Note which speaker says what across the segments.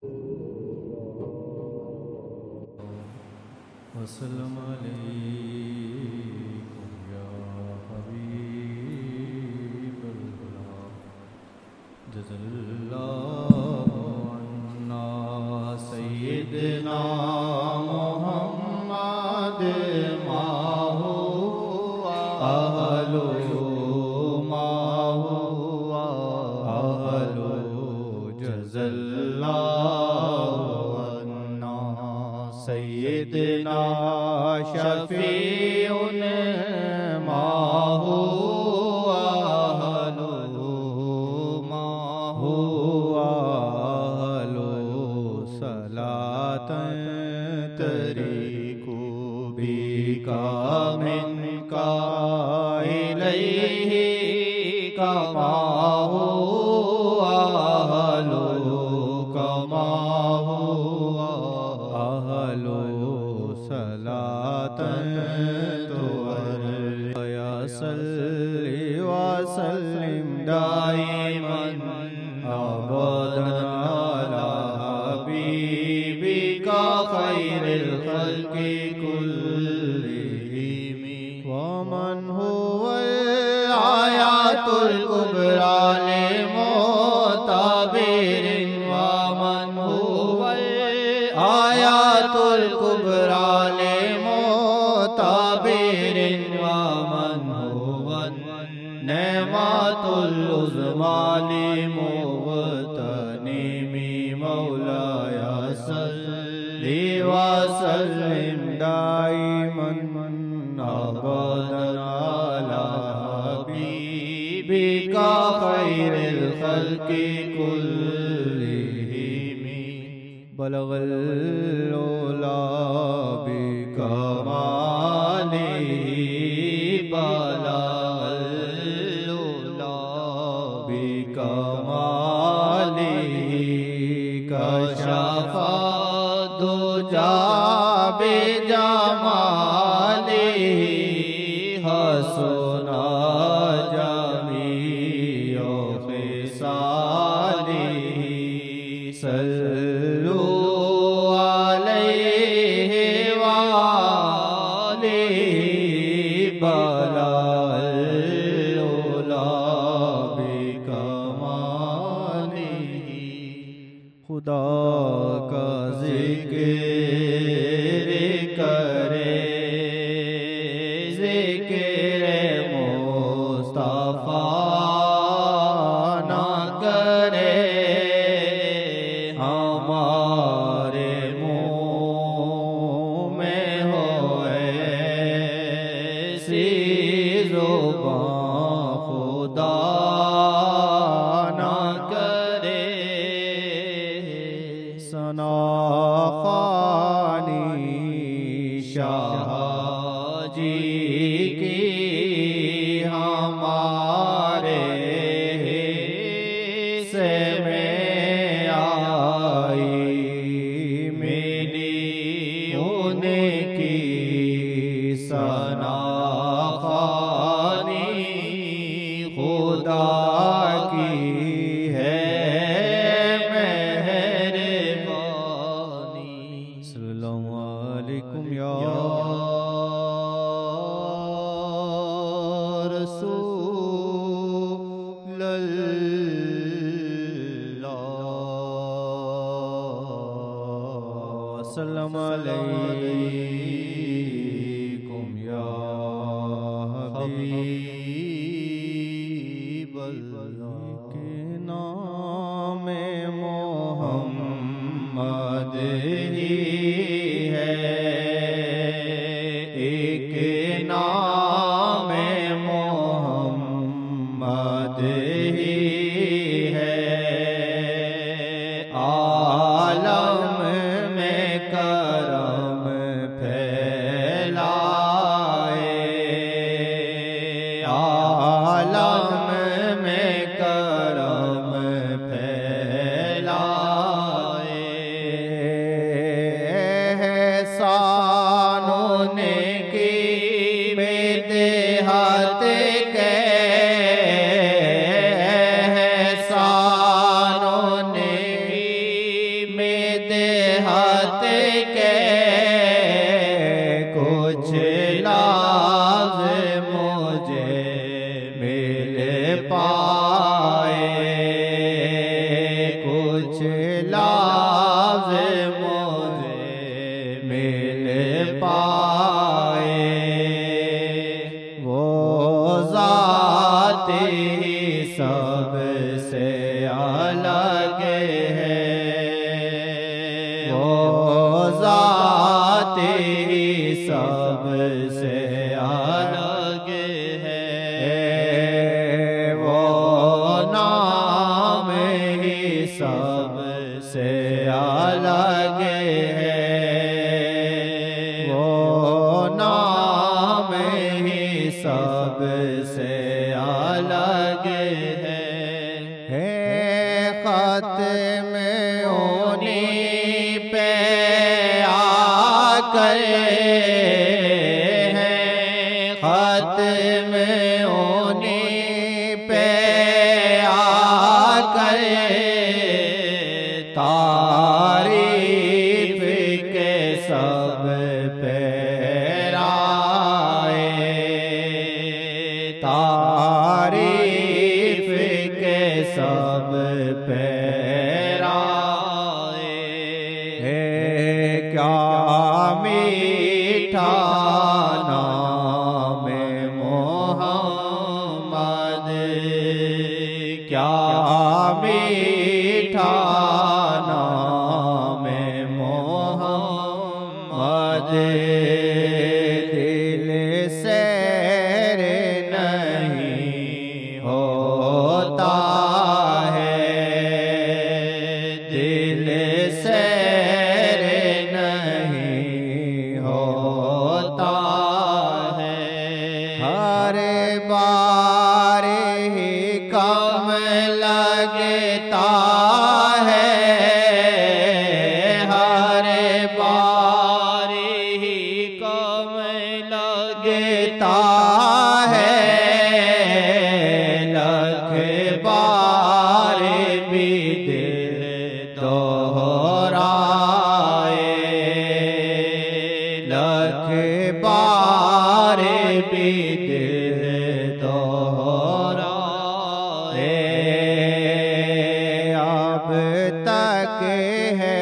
Speaker 1: वसल्लम अलैकुम या हबीबल्लाह जज़ल्लाहु अन्ना सय्यदना मुहम्मद माहू अहलु माहू अहलु जज़ल्लाहु अन्ना सय्यदना शफीउन माहू अहलु माहू अहलु सलातन तरीकु बिका मिनका इलैहि कमाहू अहलु कमाहू अहलु सलातन तुअरया सल्लि व सल्लिम दाइमन अबदन अला हबीबिका खैरिल खल्क़ि कुल्लिहिम व मन हुवल आयातुल कुबरा लिमुताबिरिन व मन हुवल आयातुल कुबरा लिमुताबिरिन व मन हुवन नेमातुल उज़्मा लिमुग़तनिमी मौलाया सल्लि व सल्लिम दाइमन अबदन अला हबीबिका खैरिल खल्क़ि कुल्लिहिम बलगल उला बिकमालिही बलगल उला बिकमालिही कशफ़ा दुजा बिजमालिही हसना जमीउ ख़िसालिही सल्लु अलैहि व आलिहि बलगल उला बिकमालिही खुदा का ज़िक्र करे ज़िक्र मुस्तफ़ा ना करे हमारे मुँह में हो ऐसी ज़ुबान खुदा ना करे सना ख़ानी शाह जी की हमारे हिस्से में आई मिली उनकी सना ख़ानी खुदा की है मेहरबानी सल्लल्लाहु अलैकुम या रसूल अल्लाह सल्लम अलैकुम या हबीब अल्लाह के नाम मोहम्मद ही है एक नाम मोहम्मद ही है आलम में करम फैलाए कुछ लाज मुझे मिल पाए, वो ज़ात ही सबसे अलग है, वो ज़ात ही सबसे अलग है, वो नाम ही सबसे अलग है, वो नाम ही सबसे अलग है। खत्म उन्हीं पे आकर है, खत्म उन्हीं पे आकर तारीफ के सब पेराए, तारीफ के सब पेराए। क्या मीठा नाम मोहम्मद, क्या मीठा नाम मोहम्मद, दिल सैर नहीं होता है, दिल सैर नहीं होता है। हर बार ही कम लगता है, हर बार ही कम लगता है, लख बार भी दिल दोहराए, लख बार भी दिल दोहराए। अब तक है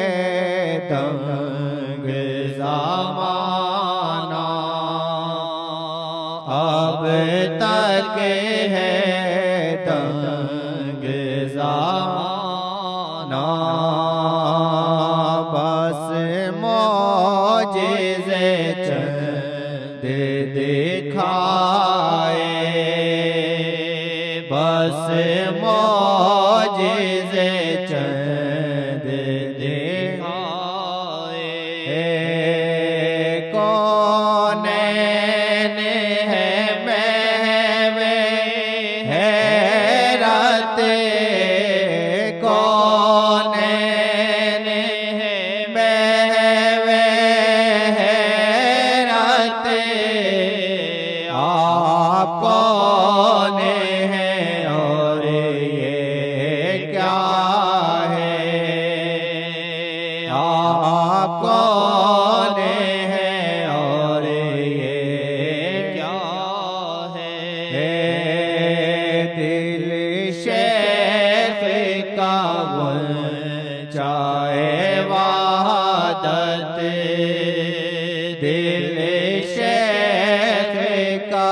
Speaker 1: दंग ज़माना, अब तक है दंग ज़माना, बस मौजिज़े चंद दिखाए, बस मौजिज़े चंद दिखाए। कौनैन है महवे हैरत, कौनैन है महवे हैरत, आप कौन हैं और ये क्या है, आप कौन हैं और ये क्या है। दिल शेख का चाहे वहादत, दिल शेख का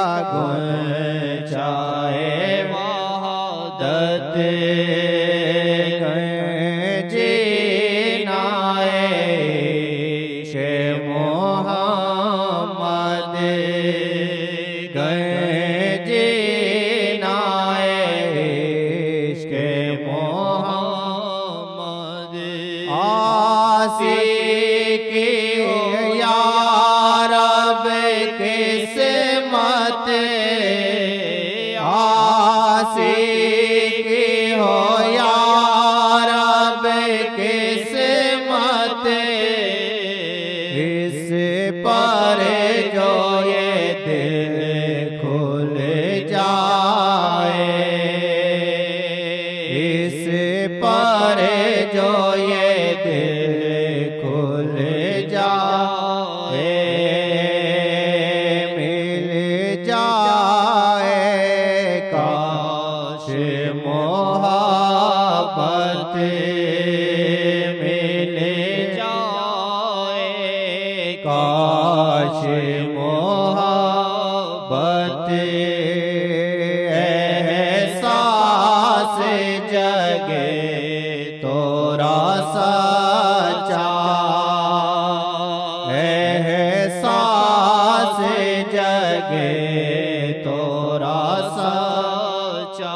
Speaker 1: चाहे वहादत, जीनाए शे मोहम्मद, गए जीनाए इश्क़े मोहम्मद। आशिकी या रब किस्मत, आशिकी हो या रब किस्मत, इस पर जो ये दिल खुल जाए, इस पर जो ये दिल खुल जाए, मिल जाए काश मोहब्बत मिल जाए, काश मोहब्बत एहसास जगे तोरा सच्चा, एहसास जगे तोरा सच्चा।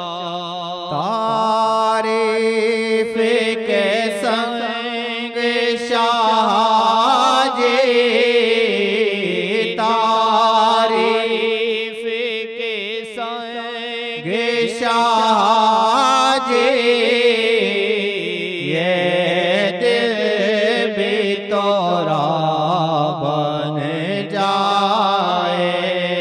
Speaker 1: तारीफ के संग शाहजी, तारीफ के संग शाहजी, ये दिल भी तोरा बन जाए,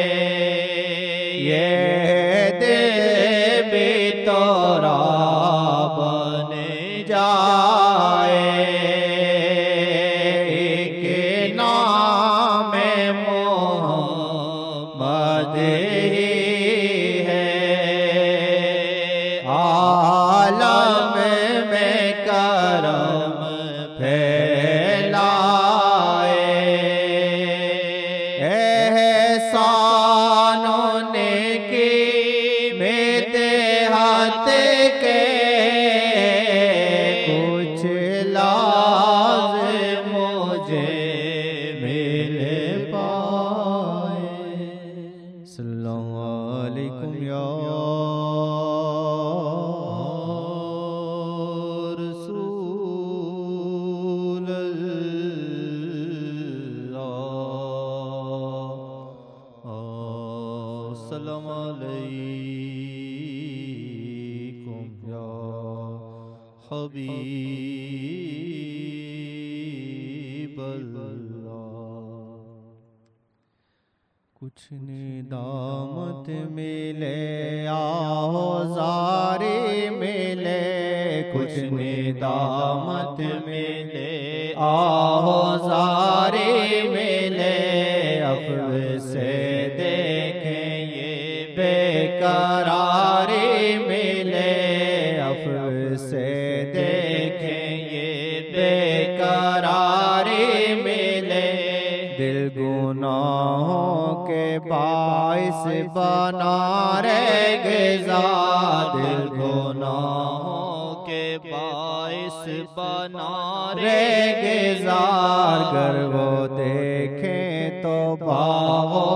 Speaker 1: ये दिल भी तोरा बन जाए। के नाम मोहम्मद ही है, आलम में करम फैलाए, एहसानों ने की मेरे हाथ के, कुछ लाज़ मुझे मिल पाए। सल्लल्लाहु अलैकुम या रसूल अल्लाह, अस्सलामु अलैकुम या हबीब अल्लाह। कुछ निदामत मिले आज़ारी मिले, कुछ निदामत मिले आज़ारी मिले, अफ़्व से देखें ये बेकरारी मिले, अफ़्व से देखें ये बेकरारी मिले। दिल गुनाहों के बाइस बना रहेगा, दिल गुनाहों के बाइस बना रहेगा, अगर वो देखें तो बाहो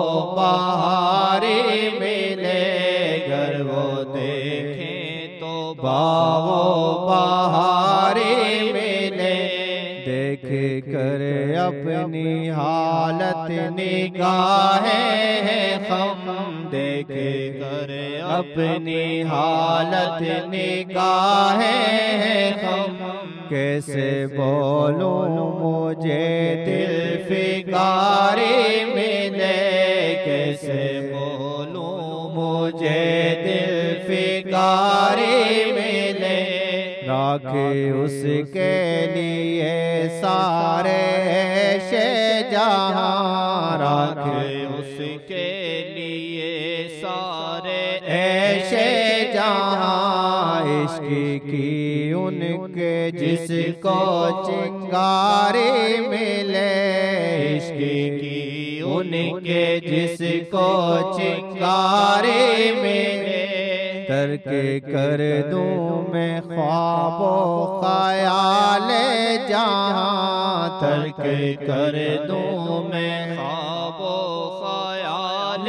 Speaker 1: बहारी मिले, अगर वो देखें तो बाहो बहारी मिले। देख कर अपनी हालत निगाहें हम, देख कर अपनी हालत निगाहें हम, कैसे बोलूं मुझे दिल फिगारी मिले, कैसे बोलूं मुझे दिल फिगारी मिले। राखे उसके लिए सारे शे जहां, राखे उसके लिए सारे ऐशे जहां, इश्क की उनके जिसको चिंगारी मिले, इश्क की उनके जिसको चिंगारी मिले। तर्क कर दूं मैं ख्वाबो ख्याल जहां, तर्क कर दूं मैं ख्वाबो ख्याल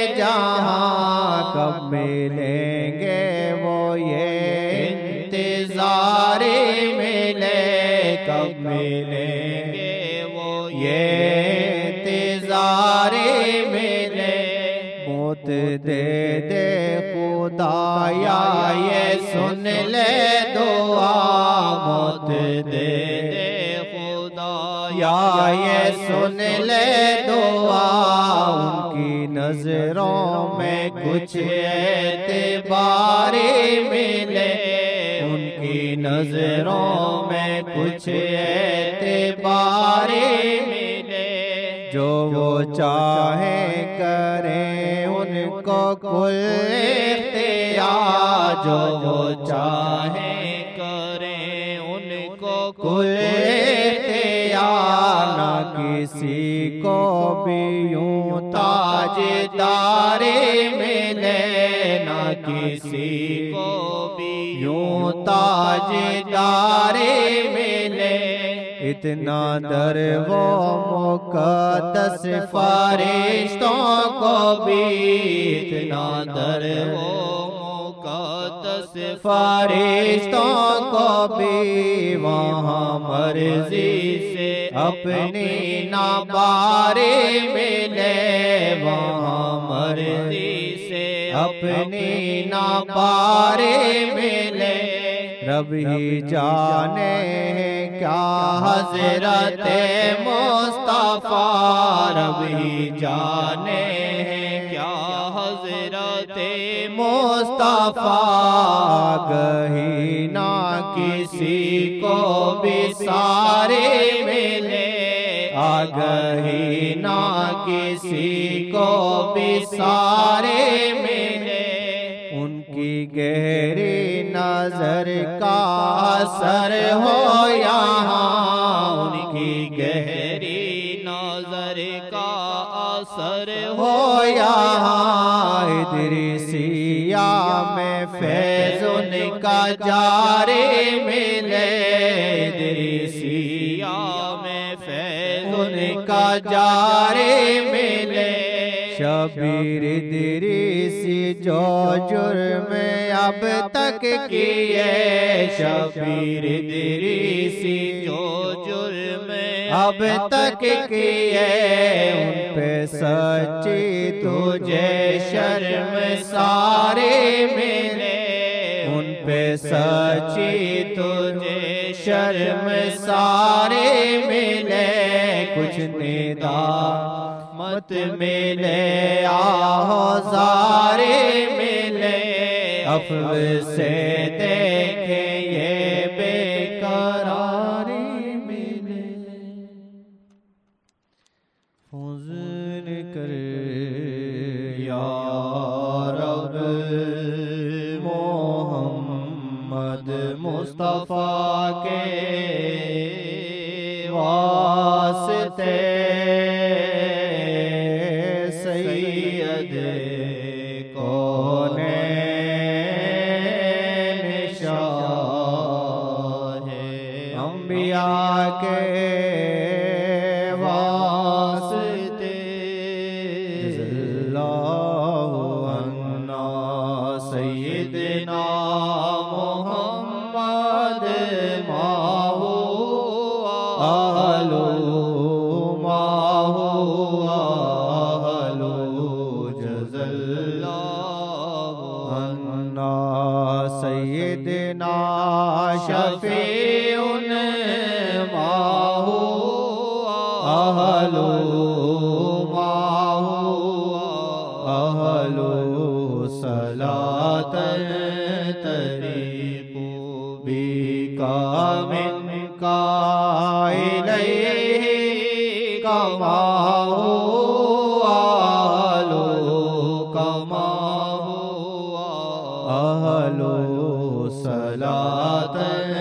Speaker 1: जहां, कब मिलेंगे वो ये इंतज़ार मिले, कब मिलेंगे वो ये इंतज़ार मिले। मौत दे दे खुदाया ये सुन ले दुआ, मौत दे दे खुदाया ये सुन ले दुआ, उनकी नजरों में कुछ एतबारी मिले, उनकी नजरों में कुछ एतबारी मिले। जो वो चाहे करें उनको कुल इख्तियार, जो वो चाहे करें कुल इख्तियार, ना किसी को भी यूं ताजदारे मिले, ना किसी को भी यूं ताजदारे मिले। इतना दर वो मुक़द्दस फरिश्तों को भी, इतना दर वो मुक़द्दस फरिश्तों को भी, वहाँ मर्जी से अपनी ना बारे मिले, वहाँ मर्जी से अपनी ना बारे मिले। रब ही जाने क्या हज़रत मुस्तफ़ा, रब ही जाने क्या हज़रत मुस्तफ़ा। गही ना किसी को भी सारे मिले, आगही ना किसी को भी सारे मिले। उनकी गहरी नजर का असर हो यहाँ, उनकी गहरी नजर का असर हो यहाँ। इदरिसिया में फैज़ उनका जारे मिले, इदरिसिया में फैज़ उनका जारे मिले। शबीर इदरीसी जो जुर्म अब तक किए, शबीर इदरीसी जो जुर्म अब तक किए, उन पे सच्ची तुझे शर्म सारे मिले, उन पे सच्ची तुझे शर्म सारे मिले। कुछ निदा मत मिले आज़ारे मिले, अफ़व से देखे ये बेकरारी मिले। हुज़्न कर या रब मोहम्मद मुस्तफ़ा के वास्ते, के वास्ते। जज़ल्लाहु अन्ना सय्यिदना मुहम्मद माहू आहलू जज़ल्लाहु अन्ना सय्यिदना शफ़ीउन अहलू सलातन तरीक़ू बिका मिनका इलैहि कमाहू अहलू सलातन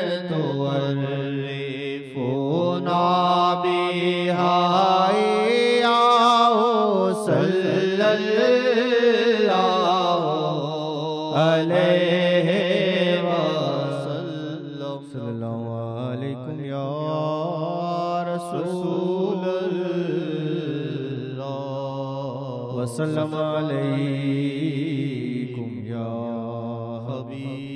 Speaker 1: तुअर्रिफ़ुना बिहा अलैहि वसल्लम। सल्लल्लाहु अलैकुम या रसूल अल्लाह, वसल्लम अलैकुम या हबीब।